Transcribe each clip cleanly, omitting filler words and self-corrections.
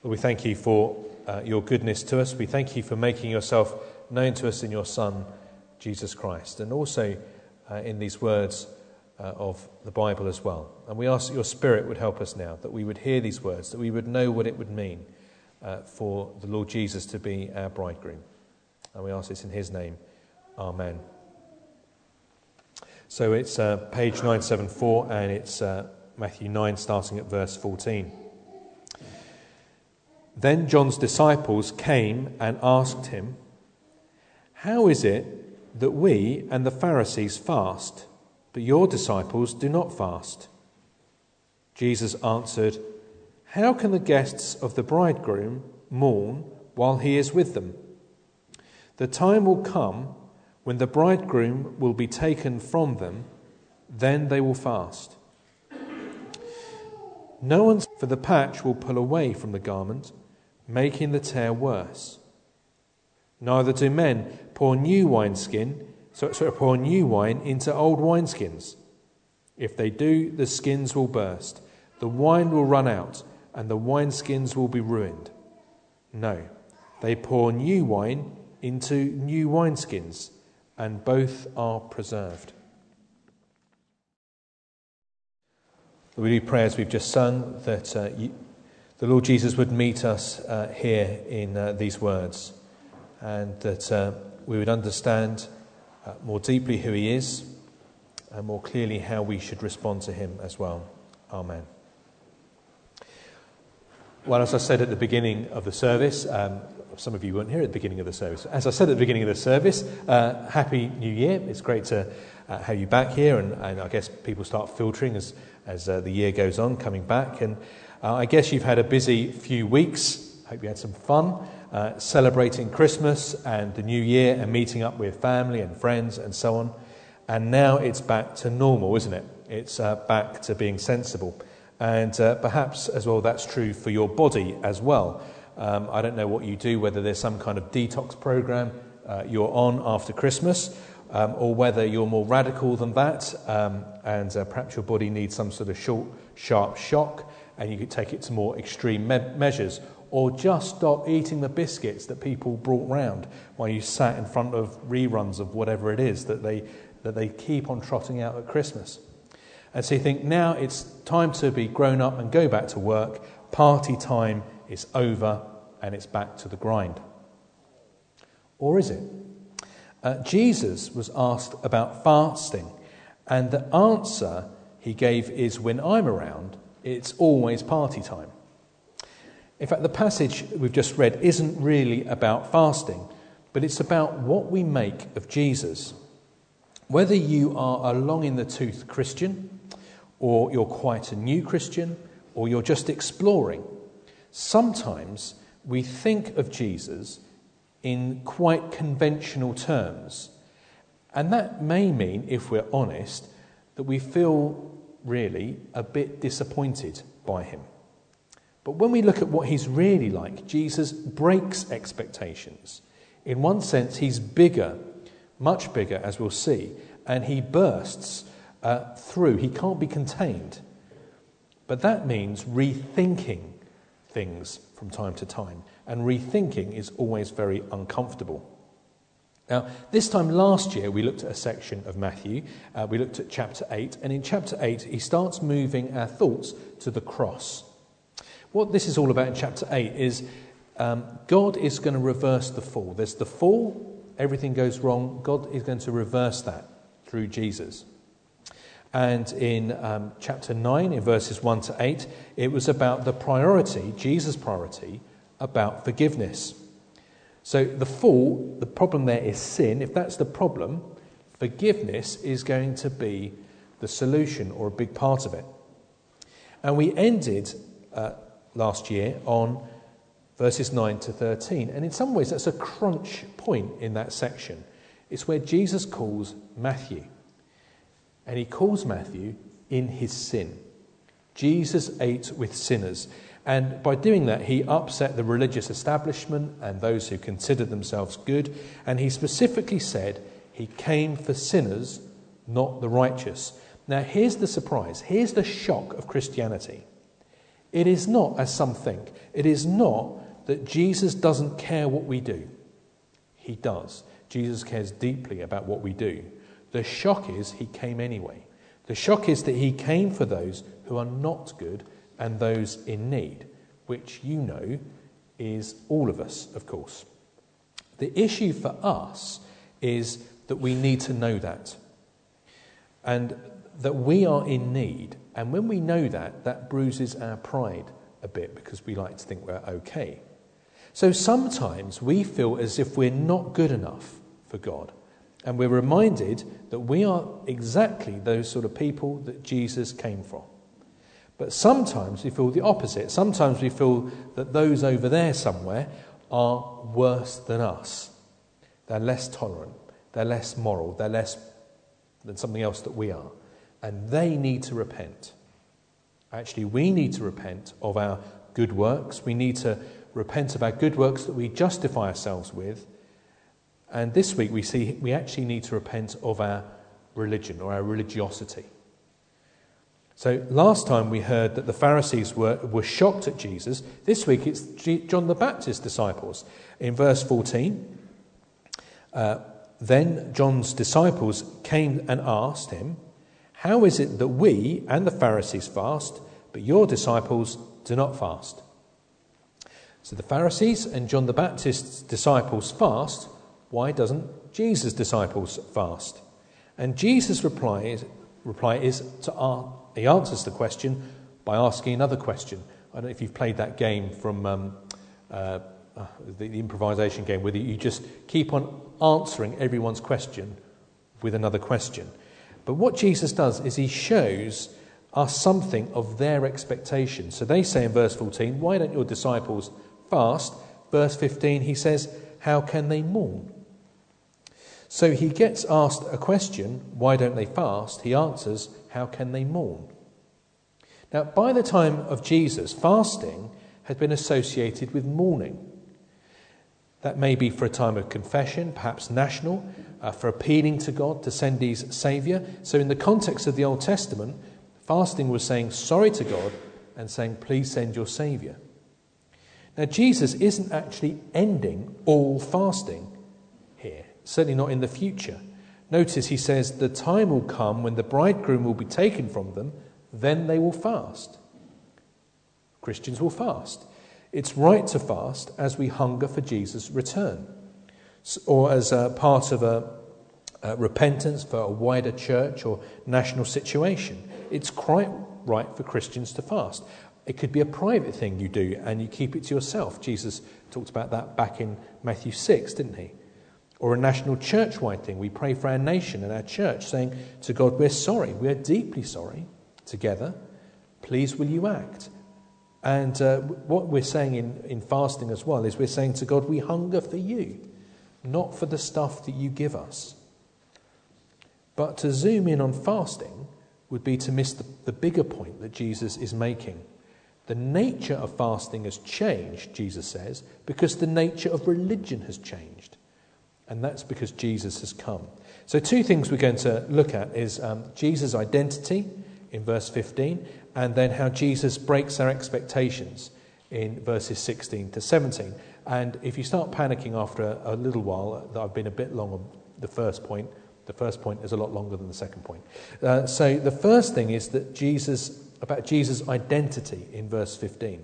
Lord, we thank you for your goodness to us. We thank you for making yourself known to us in your Son, Jesus Christ, and also in these words of the Bible as well. And we ask that your Spirit would help us now, that we would hear these words, that we would know what it would mean for the Lord Jesus to be our bridegroom. And we ask this in his name. Amen. So it's page 974, and it's Matthew 9, starting at verse 14. Then John's disciples came and asked him, "How is it that we and the Pharisees fast, but your disciples do not fast?" Jesus answered, "How can the guests of the bridegroom mourn while he is with them? The time will come when the bridegroom will be taken from them, then they will fast. No one, for the patch will pull away from the garment, making the tear worse. Neither do men pour new wine into old wineskins. If they do, the skins will burst, the wine will run out, and the wineskins will be ruined. No, they pour new wine into new wineskins, and both are preserved." We do pray as we've just sung that the Lord Jesus would meet us here in these words, and that we would understand more deeply who he is and more clearly how we should respond to him as well. Amen. Well, as I said at the beginning of the service, some of you weren't here at the beginning of the service. As I said at the beginning of the service, Happy New Year. It's great to have you back here, and I guess people start filtering as the year goes on, coming back. And I guess you've had a busy few weeks. Hope you had some fun celebrating Christmas and the New Year and meeting up with family and friends and so on. And now it's back to normal, isn't it? It's back to being sensible. And perhaps as well that's true for your body as well. I don't know what you do, whether there's some kind of detox program you're on after Christmas, or whether you're more radical than that, and perhaps your body needs some sort of short, sharp shock, and you could take it to more extreme measures, or just stop eating the biscuits that people brought round while you sat in front of reruns of whatever it is that they keep on trotting out at Christmas. And so you think, now it's time to be grown up and go back to work. Party time is over and it's back to the grind. Or is it? Jesus was asked about fasting, and the answer he gave is, when I'm around, it's always party time. In fact, the passage we've just read isn't really about fasting, but it's about what we make of Jesus. Whether you are a long-in-the-tooth Christian, or you're quite a new Christian, or you're just exploring, sometimes we think of Jesus in quite conventional terms. And that may mean, if we're honest, that we feel really a bit disappointed by him. But when we look at what he's really like, Jesus breaks expectations. In one sense, he's bigger, much bigger, as we'll see, and he bursts through. He can't be contained. But that means rethinking things from time to time, and rethinking is always very uncomfortable. Now, this time last year, we looked at a section of Matthew. We looked at chapter 8, and in chapter 8, he starts moving our thoughts to the cross. What this is all about in chapter 8 is God is going to reverse the fall. There's the fall, everything goes wrong. God is going to reverse that through Jesus. And in chapter 9, in verses 1 to 8, it was about the priority, Jesus' priority, about forgiveness. So the fall, the problem there is sin. If that's the problem, forgiveness is going to be the solution, or a big part of it. And we ended last year on verses 9 to 13. And in some ways, that's a crunch point in that section. It's where Jesus calls Matthew. And he calls Matthew in his sin. Jesus ate with sinners. And by doing that, he upset the religious establishment and those who considered themselves good. And he specifically said he came for sinners, not the righteous. Now, here's the surprise. Here's the shock of Christianity. It is not, as some think, it is not that Jesus doesn't care what we do. He does. Jesus cares deeply about what we do. The shock is he came anyway. The shock is that he came for those who are not good and those in need, which you know is all of us, of course. The issue for us is that we need to know that, and that we are in need. And when we know that, that bruises our pride a bit because we like to think we're okay. So sometimes we feel as if we're not good enough for God. And we're reminded that we are exactly those sort of people that Jesus came from. But sometimes we feel the opposite. Sometimes we feel that those over there somewhere are worse than us. They're less tolerant. They're less moral. They're less than something else that we are. And they need to repent. Actually, we need to repent of our good works. We need to repent of our good works that we justify ourselves with. And this week we see we actually need to repent of our religion or our religiosity. So last time we heard that the Pharisees were shocked at Jesus. This week it's John the Baptist's disciples. In verse 14, then John's disciples came and asked him, "How is it that we and the Pharisees fast, but your disciples do not fast?" So the Pharisees and John the Baptist's disciples fast. Why doesn't Jesus' disciples fast? And Jesus' reply is he answers the question by asking another question. I don't know if you've played that game from the improvisation game, where you just keep on answering everyone's question with another question. But what Jesus does is he shows us something of their expectation. So they say in verse 14, "Why don't your disciples fast?" Verse 15, he says, "How can they mourn?" So he gets asked a question, why don't they fast? He answers, how can they mourn? Now, by the time of Jesus, fasting had been associated with mourning. That may be for a time of confession, perhaps national, for appealing to God to send his Saviour. So in the context of the Old Testament, fasting was saying sorry to God and saying, please send your Saviour. Now, Jesus isn't actually ending all fasting here, certainly not in the future. Notice he says, the time will come when the bridegroom will be taken from them, then they will fast. Christians will fast. It's right to fast as we hunger for Jesus' return, or as a part of a repentance for a wider church or national situation. It's quite right for Christians to fast. It could be a private thing you do and you keep it to yourself. Jesus talked about that back in Matthew 6, didn't he? Or a national church-wide thing. We pray for our nation and our church, saying to God, we're sorry, we're deeply sorry together. Please will you act? And what we're saying in fasting as well is we're saying to God, we hunger for you, not for the stuff that you give us. But to zoom in on fasting would be to miss the bigger point that Jesus is making. The nature of fasting has changed, Jesus says, because the nature of religion has changed. And that's because Jesus has come. So two things we're going to look at is Jesus' identity in verse 15, and then how Jesus breaks our expectations in verses 16 to 17. And if you start panicking after a little while, that I've been a bit long on the first point is a lot longer than the second point. So the first thing is that Jesus' identity in verse 15.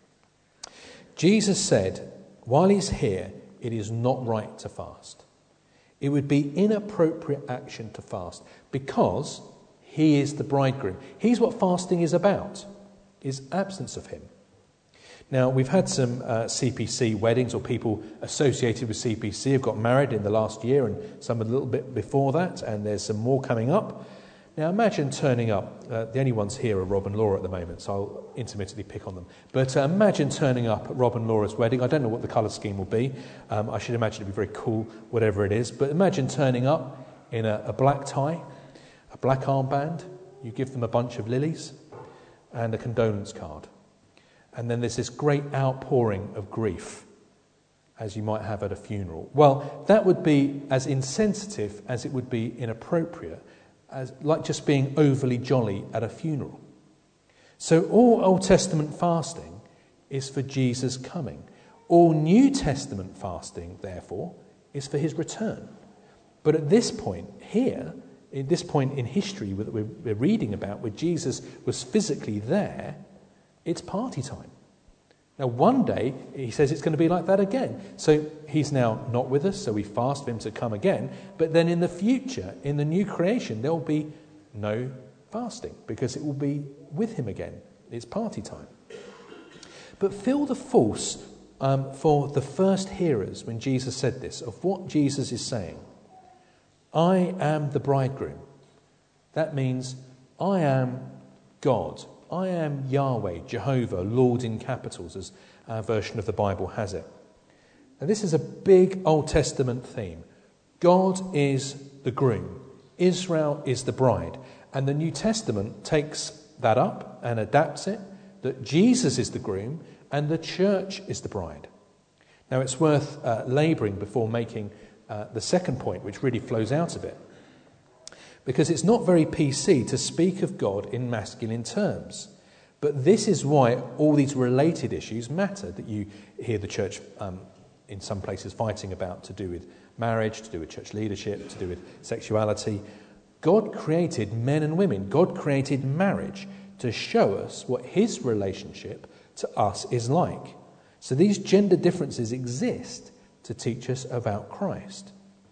Jesus said, while he's here, it is not right to fast. It would be inappropriate action to fast because he is the bridegroom. He's what fasting is about, is absence of him. Now, we've had some CPC weddings, or people associated with CPC have got married in the last year, and some a little bit before that, and there's some more coming up. Now, imagine turning up. The only ones here are Rob and Laura at the moment, so I'll intermittently pick on them. But imagine turning up at Rob and Laura's wedding. I don't know what the colour scheme will be. I should imagine it'll be very cool, whatever it is. But imagine turning up in a black tie, a black armband. You give them a bunch of lilies and a condolence card. And then there's this great outpouring of grief, as you might have at a funeral. Well, that would be as insensitive as it would be inappropriate, as like just being overly jolly at a funeral. So all Old Testament fasting is for Jesus' coming. All New Testament fasting, therefore, is for his return. But at this point here, at this point in history that we're reading about, where Jesus was physically there, it's party time. Now, one day, he says it's going to be like that again. So he's now not with us, so we fast for him to come again. But then in the future, in the new creation, there will be no fasting because it will be with him again. It's party time. But feel the force for the first hearers when Jesus said this, of what Jesus is saying. I am the bridegroom. That means I am God. I am Yahweh, Jehovah, Lord in capitals, as our version of the Bible has it. Now, this is a big Old Testament theme. God is the groom. Israel is the bride. And the New Testament takes that up and adapts it, that Jesus is the groom and the church is the bride. Now, it's worth labouring before making the second point, which really flows out of it. Because it's not very PC to speak of God in masculine terms. But this is why all these related issues matter, that you hear the church in some places fighting about, to do with marriage, to do with church leadership, to do with sexuality. God created men and women. God created marriage to show us what his relationship to us is like. So these gender differences exist to teach us about Christ.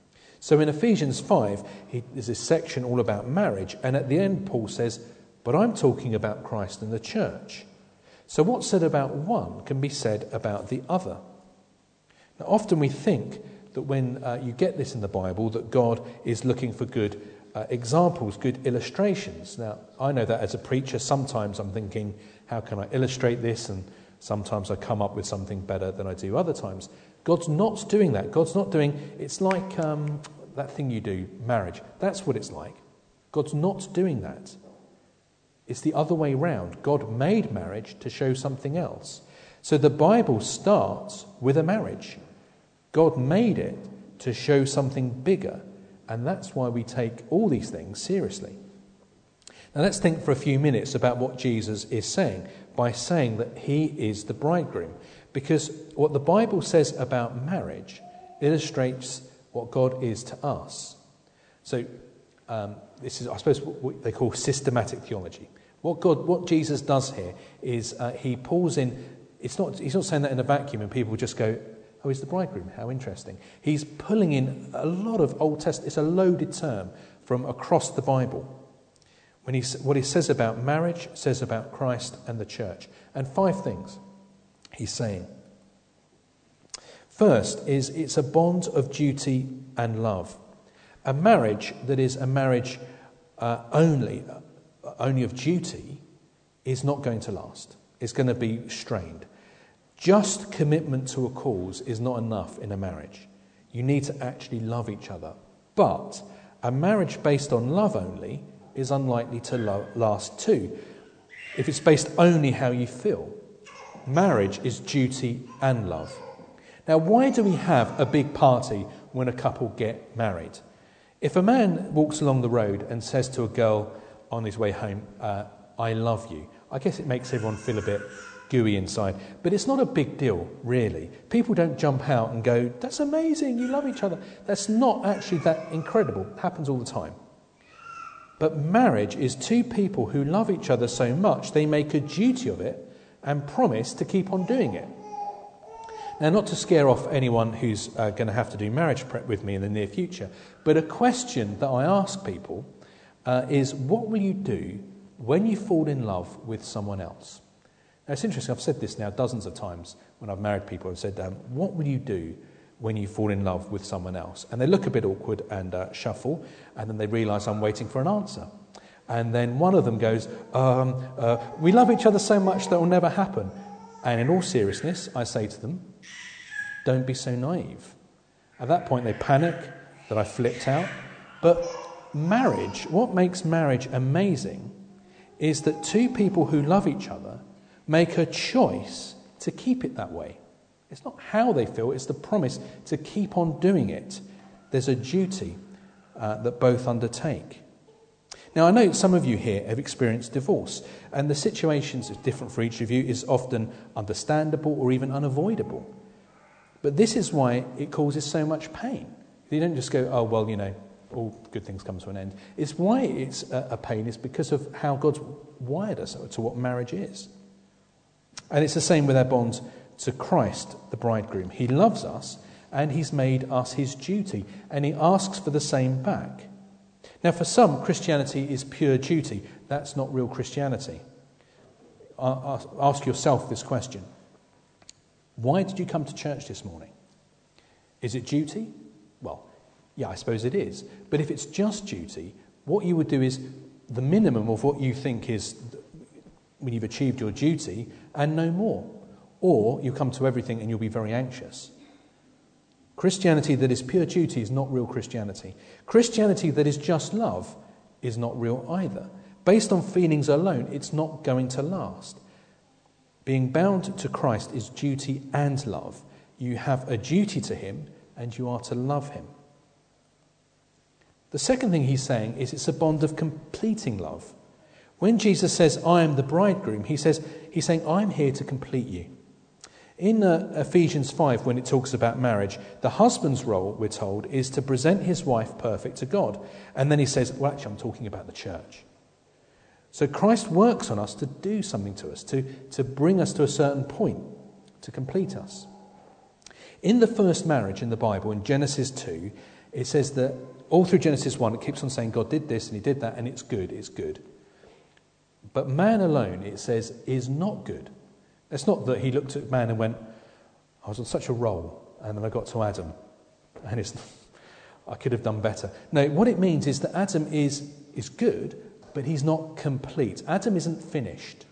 So in Ephesians 5, there's this section all about marriage, and at the end Paul says, but I'm talking about Christ and the church. So what's said about one can be said about the other. Now, often we think that when you get this in the Bible, that God is looking for good examples, good illustrations. Now, I know that as a preacher, sometimes I'm thinking, how can I illustrate this? And sometimes I come up with something better than I do other times. God's not doing that. God's not doing, it's like that thing you do, marriage. That's what it's like. God's not doing that. It's the other way round. God made marriage to show something else. So the Bible starts with a marriage. God made it to show something bigger. And that's why we take all these things seriously. Now let's think for a few minutes about what Jesus is saying by saying that he is the bridegroom. Because what the Bible says about marriage illustrates what God is to us. So this is, I suppose, what they call systematic theology. What Jesus does here is he pulls in. He's not saying that in a vacuum and people just go, oh, he's the bridegroom, how interesting. He's pulling in a lot of Old Testament. It's a loaded term from across the Bible. What he says about marriage, says about Christ and the church. And 5 things he's saying. First is it's a bond of duty and love. A marriage that is a marriage only of duty is not going to last. It's going to be strained. Just commitment to a cause is not enough in a marriage. You need to actually love each other. But a marriage based on love only is unlikely to last too. If it's based only how you feel. Marriage is duty and love. Now, why do we have a big party when a couple get married? If a man walks along the road and says to a girl on his way home, I love you, I guess it makes everyone feel a bit gooey inside. But it's not a big deal, really. People don't jump out and go, that's amazing, you love each other. That's not actually that incredible. It happens all the time. But marriage is 2 people who love each other so much they make a duty of it and promise to keep on doing it. Now, not to scare off anyone who's going to have to do marriage prep with me in the near future, but a question that I ask people is, what will you do when you fall in love with someone else? Now, it's interesting, I've said this now dozens of times when I've married people. I've said, what will you do when you fall in love with someone else? And they look a bit awkward and shuffle, and then they realise I'm waiting for an answer. And then one of them goes, we love each other so much that will never happen. And in all seriousness, I say to them, don't be so naive. At that point, they panic that I flipped out. But marriage, what makes marriage amazing is that 2 people who love each other make a choice to keep it that way. It's not how they feel, it's the promise to keep on doing it. There's a duty that both undertake. Now, I know some of you here have experienced divorce, and the situations are different for each of you, is often understandable or even unavoidable. But this is why it causes so much pain. You don't just go, oh, well, all good things come to an end. It's why it's a pain is because of how God's wired us to what marriage is. And it's the same with our bond to Christ, the bridegroom. He loves us, and he's made us his duty, and he asks for the same back. Now, for some, Christianity is pure duty. That's not real Christianity. Ask yourself this question. Why did you come to church this morning? Is it duty? Well, yeah, I suppose it is. But if it's just duty, what you would do is the minimum of what you think is when you've achieved your duty and no more. Or you come to everything and you'll be very anxious. Christianity that is pure duty is not real Christianity. Christianity that is just love is not real either. Based on feelings alone, it's not going to last. Being bound to Christ is duty and love. You have a duty to him and you are to love him. The second thing he's saying is it's a bond of completing love. When Jesus says, I am the bridegroom, he's saying, I'm here to complete you. In Ephesians 5, when it talks about marriage, the husband's role, we're told, is to present his wife perfect to God. And then he says, well, actually, I'm talking about the church. So Christ works on us to do something to us, to bring us to a certain point, to complete us. In the first marriage in the Bible, in Genesis 2, it says that all through Genesis 1, it keeps on saying God did this and he did that, and it's good, it's good. But man alone, it says, is not good. It's not that he looked at man and went, I was on such a roll, and then I got to Adam, and I could have done better. No, what it means is that Adam is good, but he's not complete. Adam isn't finished.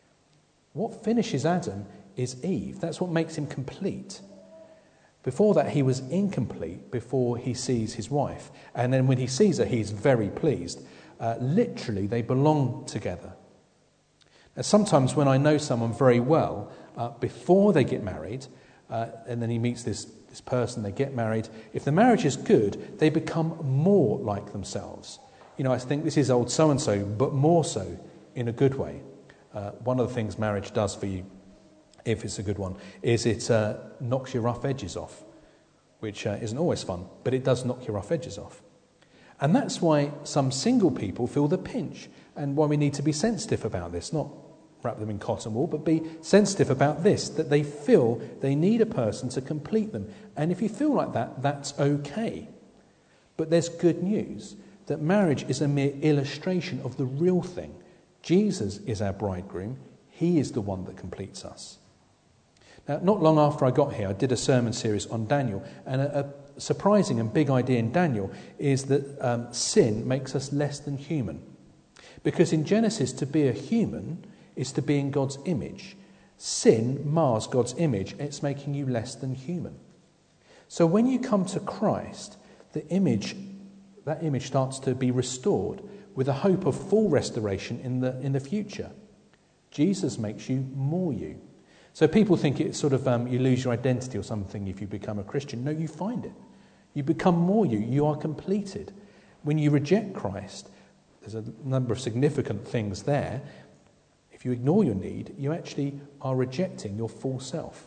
What finishes Adam is Eve. That's what makes him complete. Before that, he was incomplete before he sees his wife. And then when he sees her, he's very pleased. Literally, they belong together. Now, sometimes when I know someone very well, before they get married, and then he meets this person, they get married, if the marriage is good, they become more like themselves. I think this is old so-and-so, but more so in a good way. One of the things marriage does for you, if it's a good one, is it knocks your rough edges off, which isn't always fun, but it does knock your rough edges off. And that's why some single people feel the pinch, and why we need to be sensitive about this, not wrap them in cotton wool, but be sensitive about this, that they feel they need a person to complete them. And if you feel like that, that's okay. But there's good news, that marriage is a mere illustration of the real thing. Jesus is our bridegroom. He is the one that completes us. Now, not long after I got here, I did a sermon series on Daniel, and a surprising and big idea in Daniel is that sin makes us less than human. Because in Genesis, to be a human is to be in God's image. Sin mars God's image. It's making you less than human. So when you come to Christ, that image starts to be restored with a hope of full restoration in the future. Jesus makes you more you. So people think it's sort of you lose your identity or something if you become a Christian. No, you find it. You become more you. You are completed. When you reject Christ, there's a number of significant things there. If you ignore your need, you actually are rejecting your full self.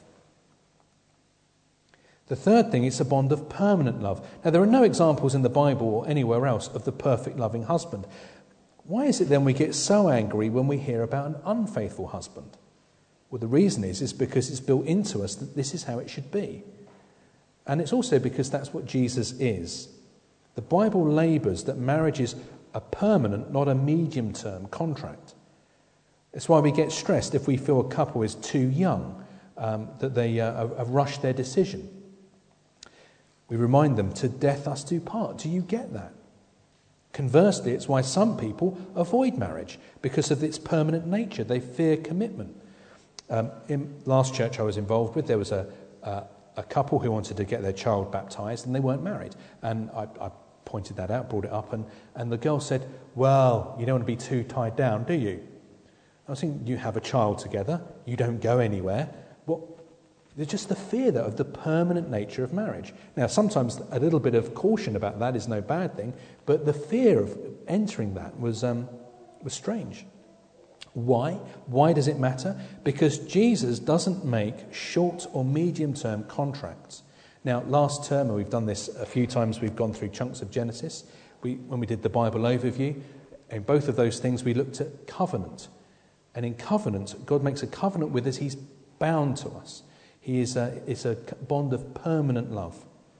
The third thing is a bond of permanent love. Now, there are no examples in the Bible or anywhere else of the perfect loving husband. Why is it then we get so angry when we hear about an unfaithful husband? Well, the reason is because it's built into us that this is how it should be. And it's also because that's what Jesus is. The Bible labours that marriage is a permanent, not a medium-term contract. It's why we get stressed if we feel a couple is too young, that they have rushed their decision. We remind them, to death us do part. Do you get that? Conversely, it's why some people avoid marriage, because of its permanent nature. They fear commitment. In last church I was involved with, there was a couple who wanted to get their child baptised, and they weren't married. And I pointed that out, brought it up, and the girl said, well, you don't want to be too tied down, do you? I was thinking, you have a child together, you don't go anywhere. There's just the fear, though, of the permanent nature of marriage. Now, sometimes a little bit of caution about that is no bad thing, but the fear of entering that was strange. Why? Why does it matter? Because Jesus doesn't make short or medium-term contracts. Now, last term, and we've done this a few times, we've gone through chunks of Genesis. When we did the Bible overview, in both of those things, we looked at covenant. And in covenant, God makes a covenant with us. He's bound to us. It's a bond of permanent love.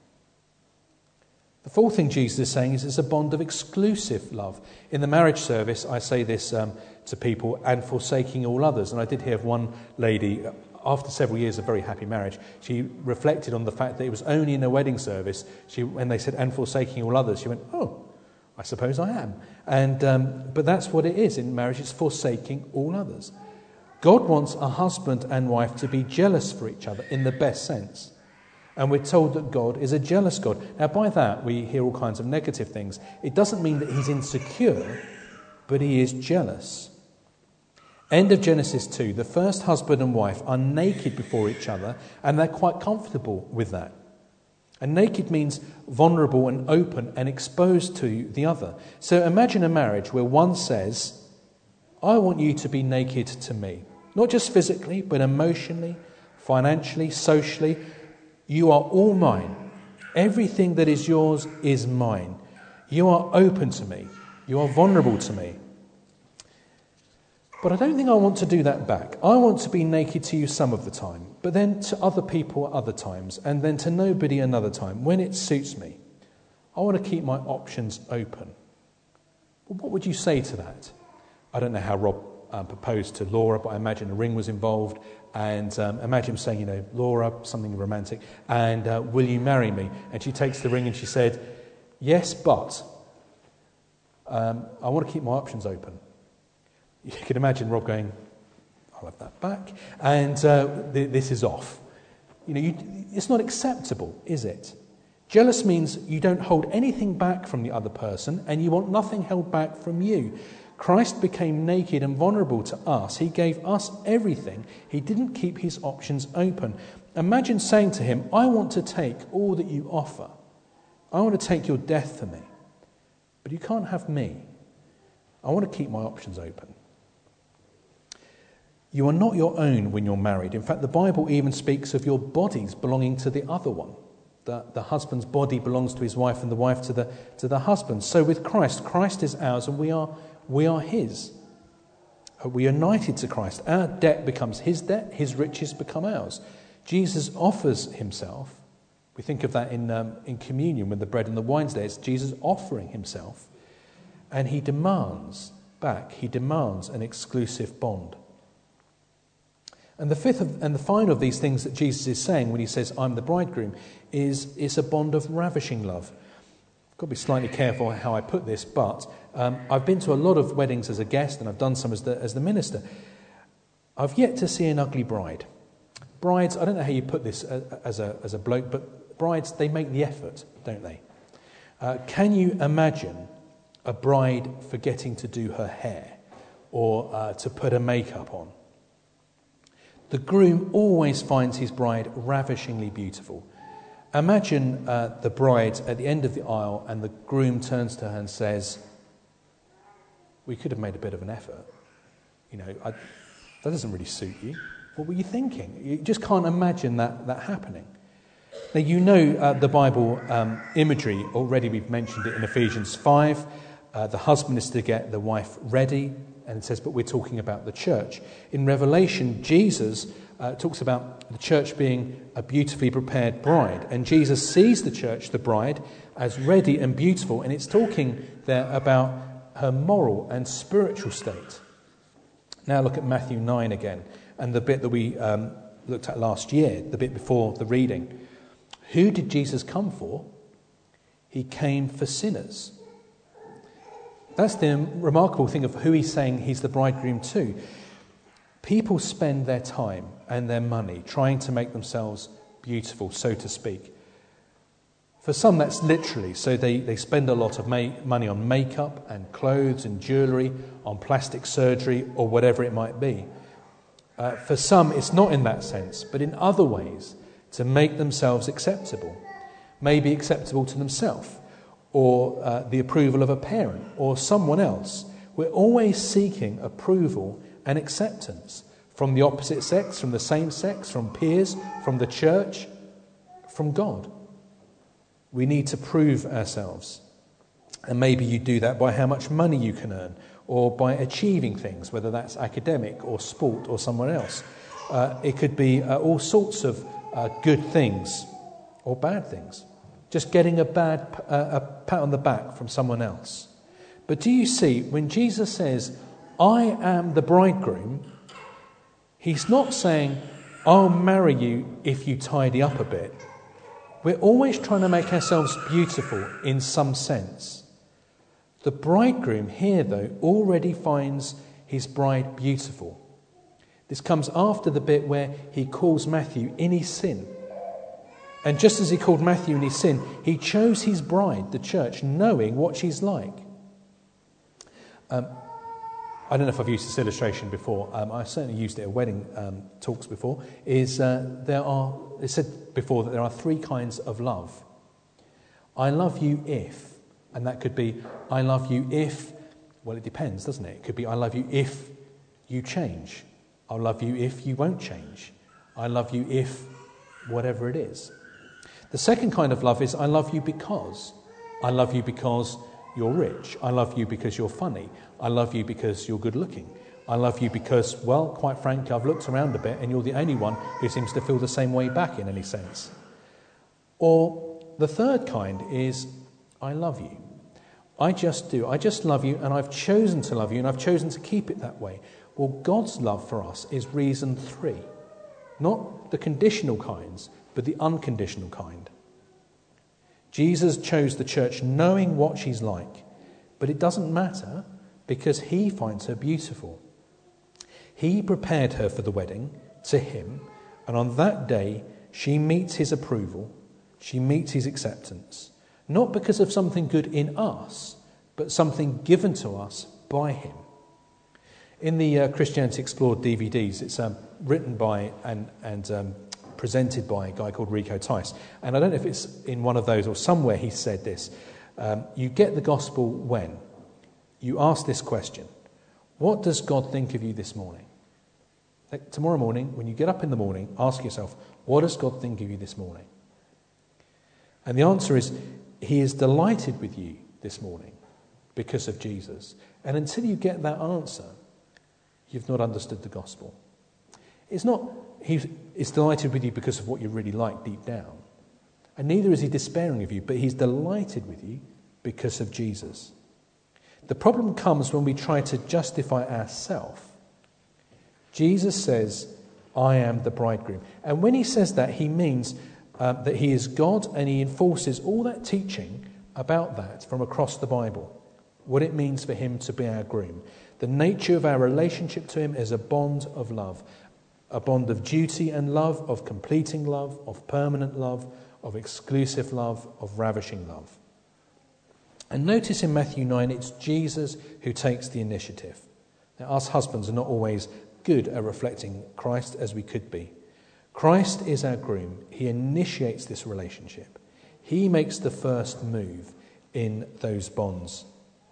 The fourth thing Jesus is saying is it's a bond of exclusive love. In the marriage service, I say this to people, and forsaking all others. And I did hear of one lady, after several years of very happy marriage, she reflected on the fact that it was only in a wedding service, when they said, and forsaking all others, she went, oh, I suppose I am. And but that's what it is in marriage, it's forsaking all others. God wants a husband and wife to be jealous for each other in the best sense. And we're told that God is a jealous God. Now, by that, we hear all kinds of negative things. It doesn't mean that he's insecure, but he is jealous. End of Genesis 2, the first husband and wife are naked before each other, and they're quite comfortable with that. And naked means vulnerable and open and exposed to the other. So imagine a marriage where one says, I want you to be naked to me. Not just physically, but emotionally, financially, socially. You are all mine. Everything that is yours is mine. You are open to me. You are vulnerable to me. But I don't think I want to do that back. I want to be naked to you some of the time, but then to other people other times, and then to nobody another time, when it suits me. I want to keep my options open. Well, what would you say to that? I don't know how Rob proposed to Laura, but I imagine a ring was involved, and imagine him saying, Laura, something romantic, and will you marry me? And she takes the ring and she said, yes, but I want to keep my options open. You can imagine Rob going, I'll have that back, and this is off. It's not acceptable, is it? Jealous means you don't hold anything back from the other person, and you want nothing held back from you. Christ became naked and vulnerable to us. He gave us everything. He didn't keep his options open. Imagine saying to him, I want to take all that you offer. I want to take your death for me. But you can't have me. I want to keep my options open. You are not your own when you're married. In fact, the Bible even speaks of your bodies belonging to the other one. The husband's body belongs to his wife and the wife to the husband. So with Christ is ours and we are his. We are united to Christ. Our debt becomes his debt, his riches become ours. Jesus offers himself. We think of that in communion with the bread and the wine today. It's Jesus offering himself. And he demands an exclusive bond. And the fifth and the final of these things that Jesus is saying when he says, I'm the bridegroom, is it's a bond of ravishing love. I've got to be slightly careful how I put this, but I've been to a lot of weddings as a guest, and I've done some as the minister. I've yet to see an ugly bride. Brides, I don't know how you put this as a bloke, but brides, they make the effort, don't they? Can you imagine a bride forgetting to do her hair or to put her makeup on? The groom always finds his bride ravishingly beautiful. Imagine the bride at the end of the aisle and the groom turns to her and says, we could have made a bit of an effort. That doesn't really suit you. What were you thinking? You just can't imagine that happening. Now, the Bible imagery, already we've mentioned it in Ephesians 5. The husband is to get the wife ready. And it says, but we're talking about the church. In Revelation, Jesus talks about the church being a beautifully prepared bride. And Jesus sees the church, the bride, as ready and beautiful. And it's talking there about her moral and spiritual state. Now look at Matthew 9 again. And the bit that we looked at last year, the bit before the reading. Who did Jesus come for? He came for sinners. That's the remarkable thing of who he's saying he's the bridegroom to. People spend their time and their money trying to make themselves beautiful, so to speak. For some, that's literally. So they spend a lot of money on makeup and clothes and jewellery, on plastic surgery or whatever it might be. For some, it's not in that sense, but in other ways, to make themselves acceptable. Maybe acceptable to themselves. or the approval of a parent or someone else. We're always seeking approval and acceptance from the opposite sex, from the same sex, from peers, from the church, from God. We need to prove ourselves. And maybe you do that by how much money you can earn, or by achieving things, whether that's academic or sport or someone else. It could be all sorts of good things or bad things. Just getting a pat on the back from someone else. But do you see, when Jesus says, I am the bridegroom, he's not saying, I'll marry you if you tidy up a bit. We're always trying to make ourselves beautiful in some sense. The bridegroom here, though, already finds his bride beautiful. This comes after the bit where he calls Matthew in his sin. And just as he called Matthew in his sin, he chose his bride, the church, knowing what she's like. I don't know if I've used this illustration before. I certainly used it at wedding talks before. It said before that there are three kinds of love. I love you if, and that could be I love you if, well, it depends, doesn't it? It could be I love you if you change. I love you if you won't change. I love you if whatever it is. The second kind of love is I love you because. I love you because you're rich. I love you because you're funny. I love you because you're good looking. I love you because, well, quite frankly, I've looked around a bit and you're the only one who seems to feel the same way back in any sense. Or the third kind is I love you. I just do. I just love you, and I've chosen to love you, and I've chosen to keep it that way. Well, God's love for us is reason 3. Not the conditional kinds, but the unconditional kind. Jesus chose the church knowing what she's like, but it doesn't matter because he finds her beautiful. He prepared her for the wedding to him, and on that day she meets his approval, she meets his acceptance, not because of something good in us, but something given to us by him. In the Christianity Explored DVDs, it's written by and presented by a guy called Rico Tice. And I don't know if it's in one of those or somewhere he said this. You get the gospel when you ask this question: what does God think of you this morning? Like tomorrow morning, when you get up in the morning, ask yourself, what does God think of you this morning? And the answer is, he is delighted with you this morning because of Jesus. And until you get that answer, you've not understood the gospel. It's not he's delighted with you because of what you really like deep down. And neither is he despairing of you, but he's delighted with you because of Jesus. The problem comes when we try to justify ourselves. Jesus says, I am the bridegroom. And when he says that, he means that he is God, and he enforces all that teaching about that from across the Bible. What it means for him to be our groom. The nature of our relationship to him is a bond of love. A bond of duty and love, of completing love, of permanent love, of exclusive love, of ravishing love. And notice in Matthew 9, it's Jesus who takes the initiative. Now, us husbands are not always good at reflecting Christ as we could be. Christ is our groom. He initiates this relationship. He makes the first move in those bonds.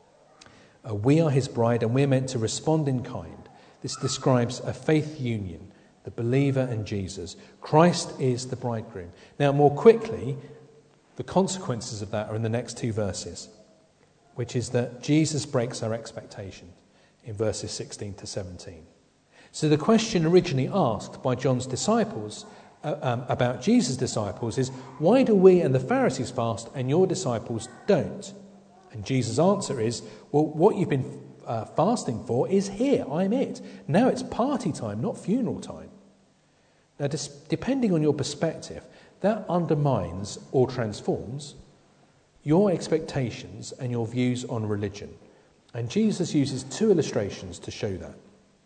We are his bride, and we're meant to respond in kind. This describes a faith union, the believer and Jesus. Christ is the bridegroom. Now, more quickly, the consequences of that are in the next 2 verses, which is that Jesus breaks our expectations in verses 16 to 17. So the question originally asked by John's disciples about Jesus' disciples is, why do we and the Pharisees fast and your disciples don't? And Jesus' answer is, well, what you've been fasting for is here. I'm it. Now it's party time, not funeral time. Now, depending on your perspective, that undermines or transforms your expectations and your views on religion. And Jesus uses 2 illustrations to show that.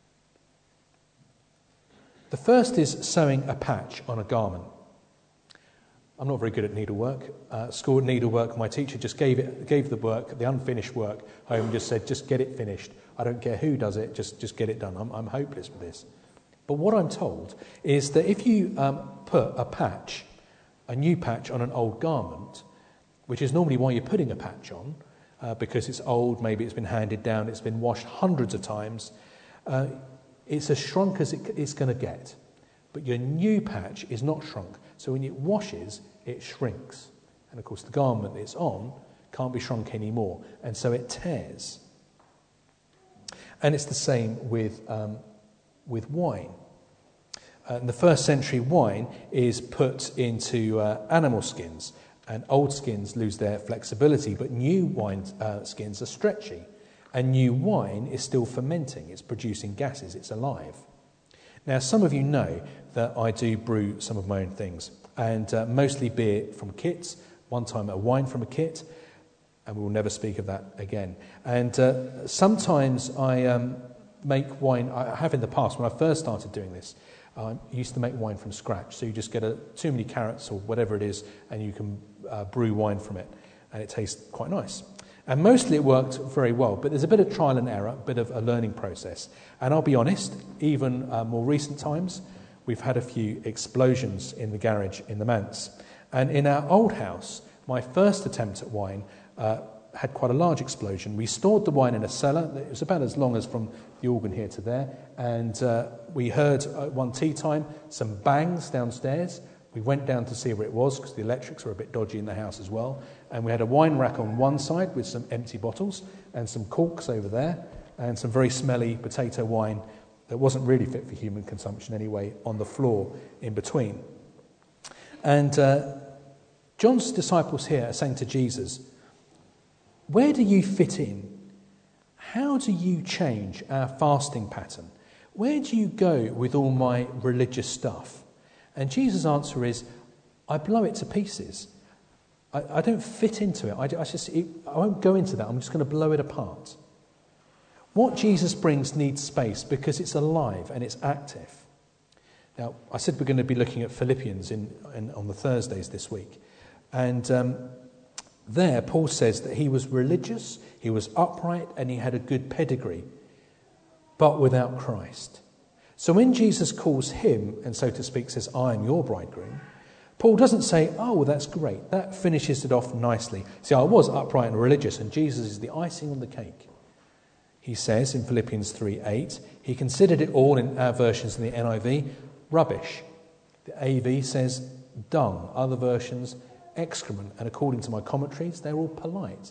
The first is sewing a patch on a garment. I'm not very good at needlework. School needlework, my teacher just gave the work, the unfinished work, home and just said, just get it finished. I don't care who does it, just get it done. I'm hopeless with this. But what I'm told is that if you put a new patch on an old garment, which is normally why you're putting a patch on, because it's old, maybe it's been handed down, it's been washed hundreds of times. It's as shrunk as it's going to get. But your new patch is not shrunk. So when it washes, it shrinks. And of course, the garment it's on can't be shrunk anymore. And so it tears. And it's the same with wine. In the first century, wine is put into animal skins. And old skins lose their flexibility, but new wine skins are stretchy. And new wine is still fermenting. It's producing gases. It's alive. Now, some of you know that I do brew some of my own things, and mostly beer from kits. One time a wine from a kit, and we will never speak of that again. And sometimes I make wine. I have in the past, when I first started doing this, I used to make wine from scratch. So you just get too many carrots or whatever it is, and you can brew wine from it, and it tastes quite nice. And mostly it worked very well, but there's a bit of trial and error, a bit of a learning process. And I'll be honest, even more recent times, we've had a few explosions in the garage in the manse. And in our old house, my first attempt at wine had quite a large explosion. We stored the wine in a cellar. It was about as long as from the organ here to there. And we heard at one tea time some bangs downstairs. We went down to see where it was because the electrics were a bit dodgy in the house as well. And we had a wine rack on one side with some empty bottles and some corks over there and some very smelly potato wine that wasn't really fit for human consumption anyway on the floor in between. And John's disciples here are saying to Jesus, where do you fit in? How do you change our fasting pattern? Where do you go with all my religious stuff? And Jesus' answer is, I blow it to pieces. I don't fit into it. I won't go into that. I'm just going to blow it apart. What Jesus brings needs space because it's alive and it's active. Now, I said we're going to be looking at Philippians on the Thursdays this week. And there, Paul says that he was religious, he was upright, and he had a good pedigree, but without Christ. So when Jesus calls him, and so to speak says, I am your bridegroom, Paul doesn't say, oh, well, that's great. That finishes it off nicely. See, I was upright and religious, and Jesus is the icing on the cake. He says in Philippians 3:8, he considered it all, in our versions in the NIV, rubbish. The AV says dung. Other versions, excrement. And according to my commentaries, they're all polite.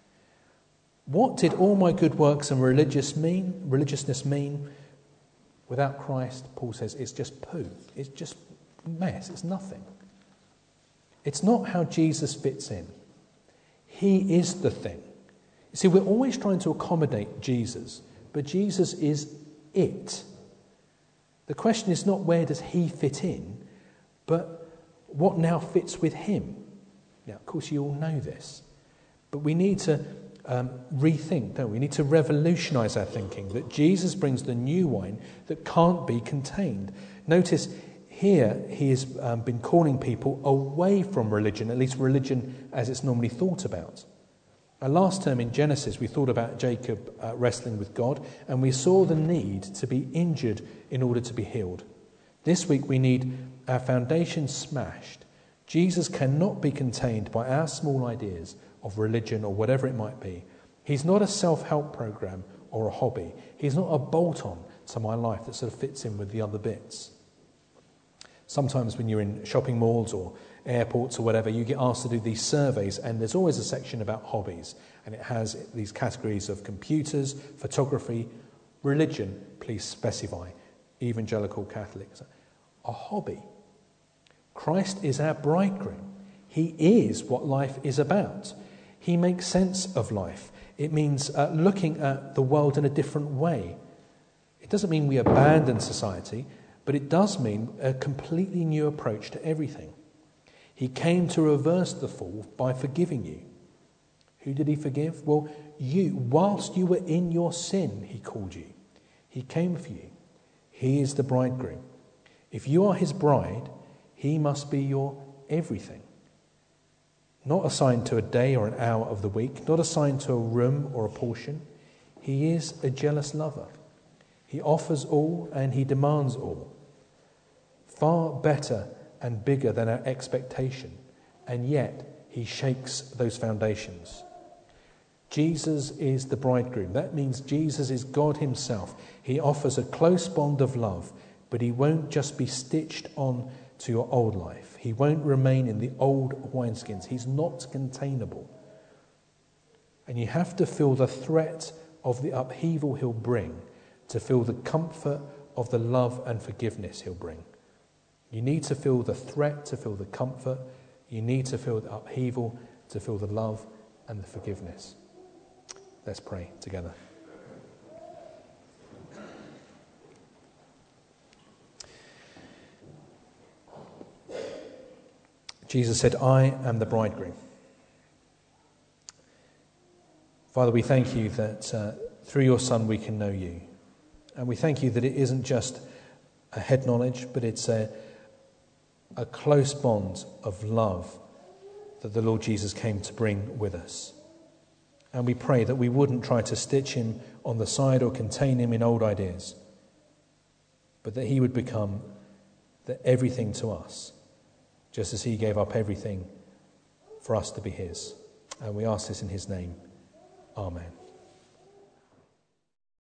What did all my good works and religiousness mean? Without Christ, Paul says, it's just poo. It's just mess. It's nothing. It's not how Jesus fits in. He is the thing. You see, we're always trying to accommodate Jesus, but Jesus is it. The question is not where does he fit in, but what now fits with him. Now, of course, you all know this, but we need to rethink, don't we? We need to revolutionize our thinking that Jesus brings the new wine that can't be contained. Notice here he has been calling people away from religion, at least religion as it's normally thought about. Last term in Genesis, we thought about Jacob wrestling with God, and we saw the need to be injured in order to be healed. This week, we need our foundation smashed. Jesus cannot be contained by our small ideas of religion or whatever it might be. He's not a self-help program or a hobby. He's not a bolt-on to my life that sort of fits in with the other bits. Sometimes when you're in shopping malls or airports or whatever, you get asked to do these surveys, and there's always a section about hobbies, and it has these categories of computers, photography, religion, please specify, evangelical, Catholic. A hobby. Christ is our bridegroom. He is what life is about. He makes sense of life. It means looking at the world in a different way. It doesn't mean we abandon society, but it does mean a completely new approach to everything. He came to reverse the fall by forgiving you. Who did he forgive? Well, you. Whilst you were in your sin, he called you. He came for you. He is the bridegroom. If you are his bride, he must be your everything. Not assigned to a day or an hour of the week, not assigned to a room or a portion. He is a jealous lover. He offers all and he demands all. Far better and bigger than our expectation, and yet he shakes those foundations. Jesus is the bridegroom. That means Jesus is God himself. He offers a close bond of love, but he won't just be stitched on to your old life. He won't remain in the old wineskins. He's not containable. And you have to feel the threat of the upheaval he'll bring to feel the comfort of the love and forgiveness he'll bring. You need to feel the threat to feel the comfort. You need to feel the upheaval to feel the love and the forgiveness. Let's pray together. Jesus said, I am the bridegroom. Father, we thank you that through your Son we can know you. And we thank you that it isn't just a head knowledge, but it's a close bond of love that the Lord Jesus came to bring with us. And we pray that we wouldn't try to stitch him on the side or contain him in old ideas, but that he would become the everything to us, just as he gave up everything for us to be his. And we ask this in his name. Amen.